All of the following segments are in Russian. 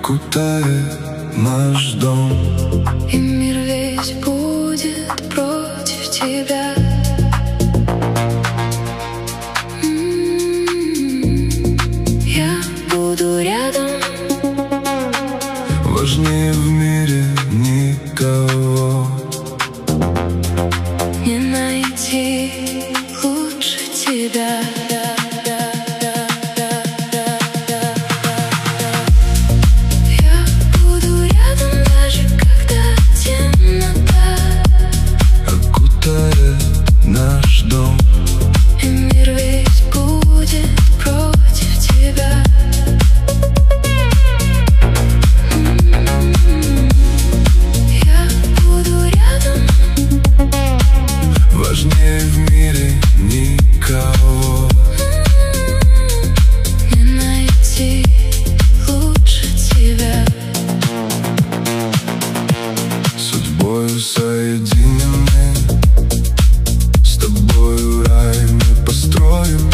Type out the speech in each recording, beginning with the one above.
окутает наш дом. И мир весь будет против тебя. Я буду рядом. Важнее в мире никого Не найти лучше тебя. Я буду рядом, даже когда темнота окутает наш дом. и мир весь будет против тебя. Я буду рядом. Важнее в мире никого Не найти лучше тебя. судьбою соединены. С тобою рай мы построим.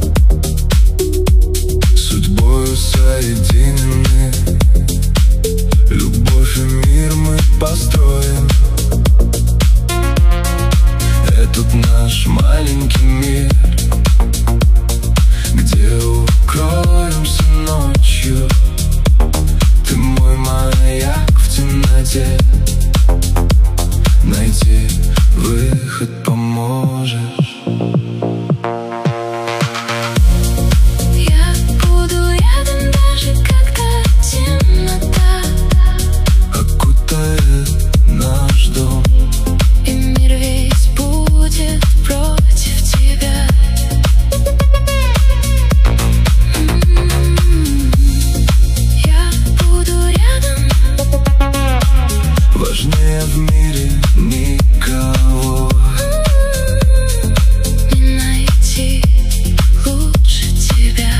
Судьбою соединены. Любовь и мир мы построим. Этот наш маленький мир, где укроемся ночью. Ты мой маяк в темноте. Найти выход поможешь. Я буду рядом, даже когда темнота Окутает наш дом. и мир весь будет против тебя. Я буду рядом. Важнее в мире никого Не найти лучше тебя.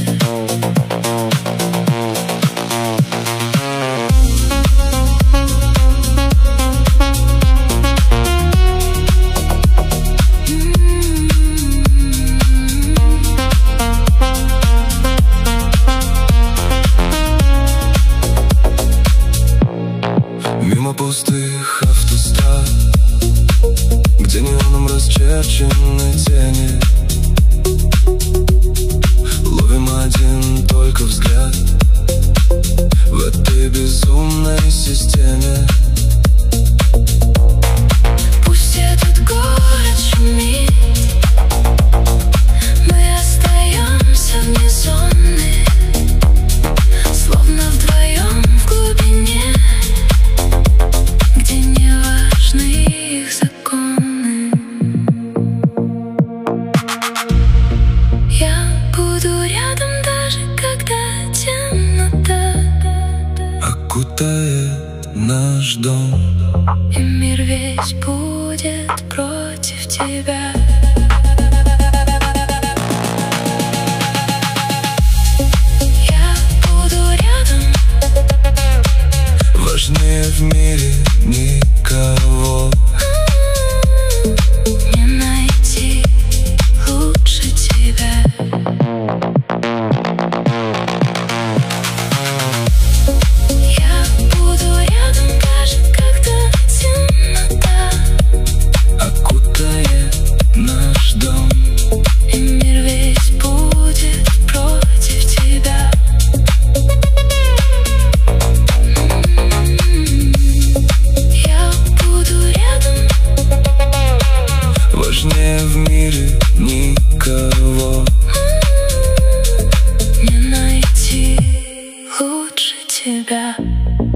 мимо пустых автострад, где неоном расчерчены тени. Ловим один только взгляд в этой безумной системе. Пусть этот город шумит, мы остаемся вне зоны, словно вдвоем в глубине, где не важны их законы. Я буду рядом, даже когда темнота Окутает наш дом. и мир весь будет против тебя. Я буду рядом. Важнее в мире никого Не найти лучше тебя. Я буду рядом, даже когда темнота окутает наш дом. и мир весь будет против тебя. Я буду рядом. Важнее в мире никого Не найти лучше тебя.